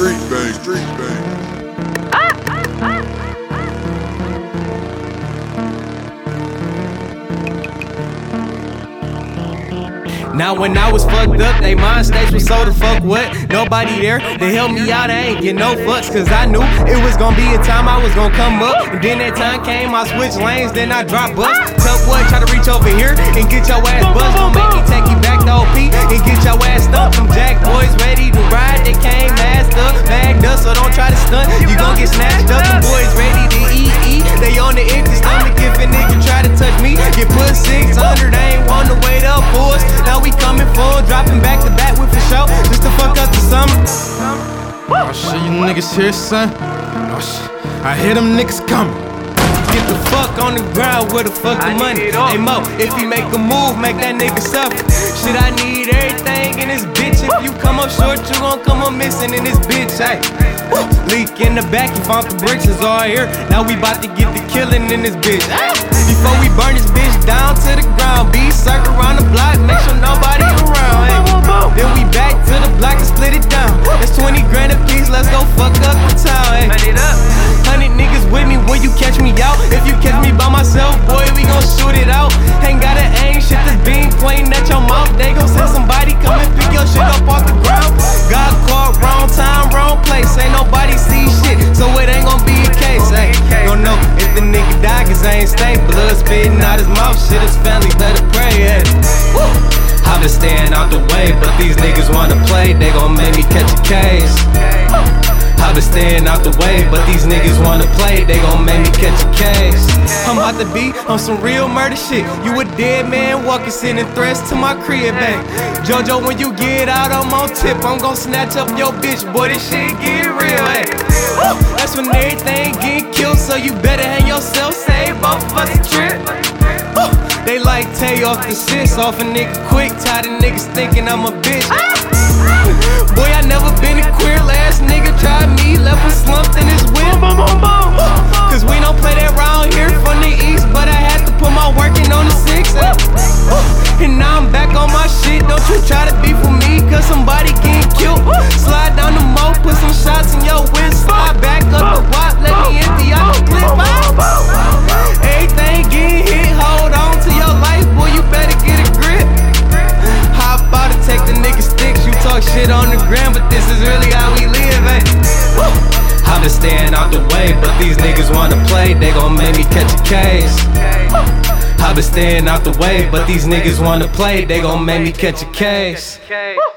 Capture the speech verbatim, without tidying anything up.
street bang, street bang. Now when I was fucked up, they mind states was so the fuck what? Nobody there to help me out, I ain't get no fucks. Cause I knew it was gonna be a time I was gonna come up. And then that time came, I switched lanes, then I dropped bust. Tell what, try to reach over here and get your ass buzzed. Don't make me take you back to O P and get your ass stumped. Them Jack boys ready to ride, they came masked up, bagged up, so don't try to stunt. You gon' get snatched up, them boys ready to eat, eat. They on the empty stomach, if a nigga try to touch me, get put six hundred, they ain't want to wait up for us. Now we coming full, dropping back to back with a show, just to fuck up the summer. Oh shit, you niggas here, son? Oh shit, I hear them niggas coming. Get the fuck on the ground, where the fuck the money? Hey Mo, if you make a move, make that nigga suffer. Shit, I need everything in this bitch. If you come up short, you gon' come up missing in this bitch. Hey, leak in the back, you found the bricks, is all here. Now we bout to get the killing in this bitch. Before we burn this bitch down to the ground, be circle around the block, make sure nobody around. Hey, then we back to the block and split it down. That's twenty grand a piece, let's go fuck up the town. Hey, hundred niggas with me when you catch me out. If you catch me by myself, boy, we gon' shoot it out. Ain't gotta aim shit, this beam pointing at your mouth. They gon' send somebody come and pick your shit up off the ground. Got caught wrong time, wrong place. Ain't nobody see shit, so it ain't gon' be a case. Hey, don't know if the nigga die, cause I ain't stay. Blood spitting out his mouth, shit, his family better pray. Hey, I've been staying out the way, but these niggas wanna play, they gon' make me catch a case. I've been staying out the way, but these niggas wanna play, they gon' make me catch a case. I'm about to be on some real murder shit. You a dead man walking, sending threats to my crib, hey. JoJo, when you get out, I'm on tip. I'm gon' snatch up your bitch, boy, this shit get real, hey. That's when everything get killed, so you better hang yourself, save both of us a trip. They like Tay off the sis, off a nigga quick, tired of niggas thinking I'm a bitch. Boy, I never been a queer, last nigga tried me, left him slumped in his whip. Cause we don't play that round here from the east, but I had to put my work in on the six. And now I'm back on my shit, don't you try to beef with me, cause somebody getting killed. Slide down the moat, put some shots in your whisk, slide back up the wop, let me empty out the clip. Everything getting hit, hold on to your life, boy, you better get a grip. Hop out and take the nigga sticks, you talk shit on the gram, but this is really how we live, eh? I've been staying out the way, but these niggas wanna play, they gon' make me catch a case. I've been staying out the way, but these niggas wanna play, they gon' make me catch a case.